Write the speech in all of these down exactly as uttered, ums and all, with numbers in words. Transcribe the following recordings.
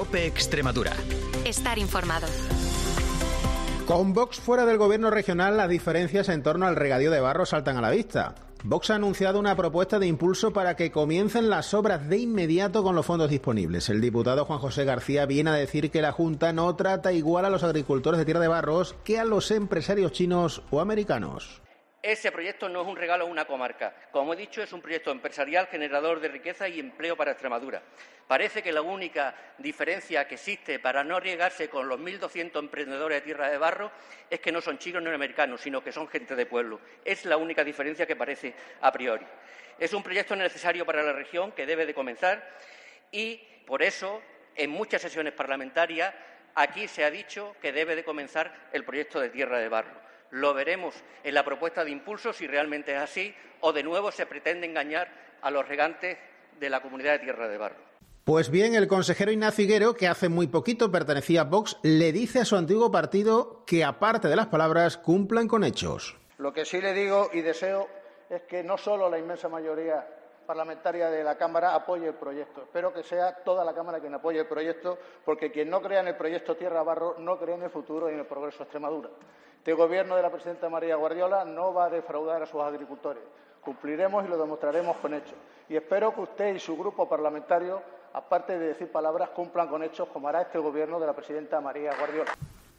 COPE Extremadura. Estar informado. Con Vox fuera del gobierno regional, las diferencias en torno al regadío de Barros saltan a la vista. Vox ha anunciado una propuesta de impulso para que comiencen las obras de inmediato con los fondos disponibles. El diputado Juan José García viene a decir que la Junta no trata igual a los agricultores de Tierra de Barros que a los empresarios chinos o americanos. Ese proyecto no es un regalo a una comarca. Como he dicho, es un proyecto empresarial generador de riqueza y empleo para Extremadura. Parece que la única diferencia que existe para no arriesgarse con los mil doscientos emprendedores de Tierra de Barro es que no son chinos ni americanos, sino que son gente de pueblo. Es la única diferencia que parece a priori. Es un proyecto necesario para la región que debe de comenzar y, por eso, en muchas sesiones parlamentarias, aquí se ha dicho que debe de comenzar el proyecto de Tierra de Barro. Lo veremos en la propuesta de impulso si realmente es así o de nuevo se pretende engañar a los regantes de la comunidad de Tierra de Barro. Pues bien, el consejero Ignacio Higuero, que hace muy poquito pertenecía a Vox, le dice a su antiguo partido que, aparte de las palabras, cumplan con hechos. Lo que sí le digo y deseo es que no solo la inmensa mayoría parlamentaria de la Cámara apoye el proyecto. Espero que sea toda la Cámara quien apoye el proyecto, porque quien no crea en el proyecto Tierra Barro no cree en el futuro y en el progreso de Extremadura. Este Gobierno de la presidenta María Guardiola no va a defraudar a sus agricultores. Cumpliremos y lo demostraremos con hechos. Y espero que usted y su grupo parlamentario, aparte de decir palabras, cumplan con hechos, como hará este Gobierno de la presidenta María Guardiola.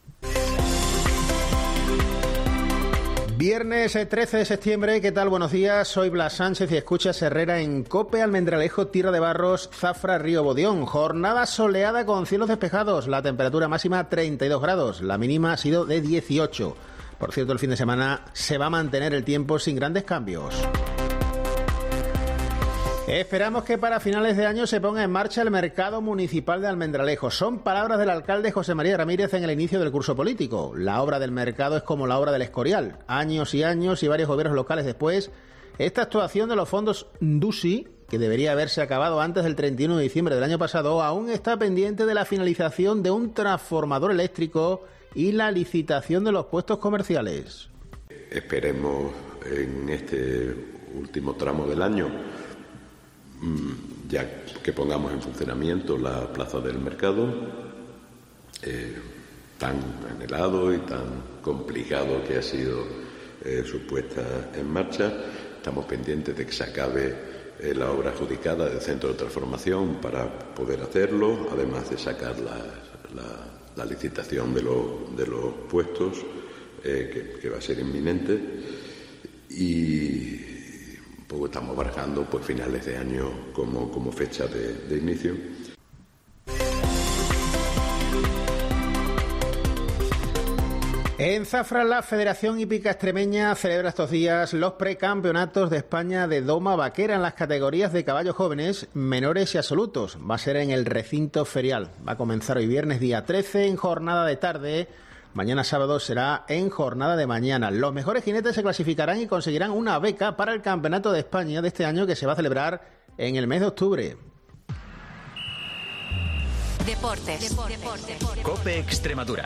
Viernes trece de septiembre, ¿qué tal? Buenos días, soy Blas Sánchez y escuchas Herrera en COPE, Almendralejo, Tierra de Barros, Zafra, Río Bodión. Jornada soleada con cielos despejados, la temperatura máxima treinta y dos grados, la mínima ha sido de dieciocho. Por cierto, el fin de semana se va a mantener el tiempo sin grandes cambios. Esperamos que para finales de año se ponga en marcha el mercado municipal de Almendralejo. Son palabras del alcalde José María Ramírez en el inicio del curso político. La obra del mercado es como la obra del Escorial. Años y años y varios gobiernos locales después, esta actuación de los fondos NDUSI, que debería haberse acabado antes del treinta y uno de diciembre del año pasado, aún está pendiente de la finalización de un transformador eléctrico y la licitación de los puestos comerciales. Esperemos en este último tramo del año ya que pongamos en funcionamiento la plaza del mercado, eh, tan anhelado y tan complicado que ha sido eh, su puesta en marcha. Estamos pendientes de que se acabe eh, la obra adjudicada del centro de transformación para poder hacerlo, además de sacar la, la, la licitación de, lo, de los puestos, eh, que, que va a ser inminente. Y poco estamos barajando pues finales de año como, como fecha de, de inicio. En Zafra, la Federación Hípica Extremeña celebra estos días los precampeonatos de España de doma vaquera en las categorías de caballos jóvenes, menores y absolutos. Va a ser en el recinto ferial. Va a comenzar hoy viernes día trece en jornada de tarde. Mañana sábado será en jornada de mañana. Los mejores jinetes se clasificarán y conseguirán una beca para el Campeonato de España de este año, que se va a celebrar en el mes de octubre. Deportes. Deportes. Deportes. COPE Extremadura.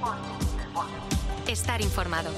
Estar informado.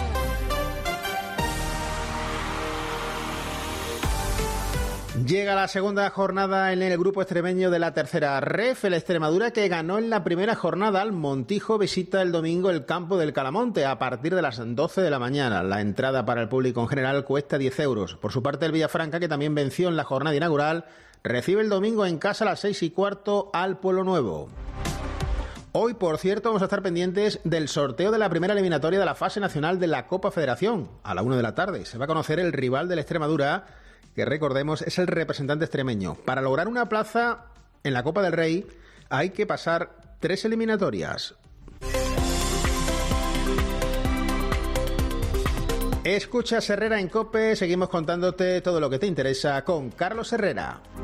Llega la segunda jornada en el grupo extremeño de la tercera ref. El Extremadura, que ganó en la primera jornada al Montijo, visita el domingo el campo del Calamonte a partir de las doce de la mañana. La entrada para el público en general cuesta diez euros. Por su parte, el Villafranca, que también venció en la jornada inaugural, recibe el domingo en casa a las seis y cuarto al Pueblo Nuevo. Hoy, por cierto, vamos a estar pendientes del sorteo de la primera eliminatoria de la fase nacional de la Copa Federación. A la una de la tarde se va a conocer el rival del Extremadura, que recordemos es el representante extremeño. Para lograr una plaza en la Copa del Rey hay que pasar tres eliminatorias. Escuchas Herrera en COPE, seguimos contándote todo lo que te interesa con Carlos Herrera.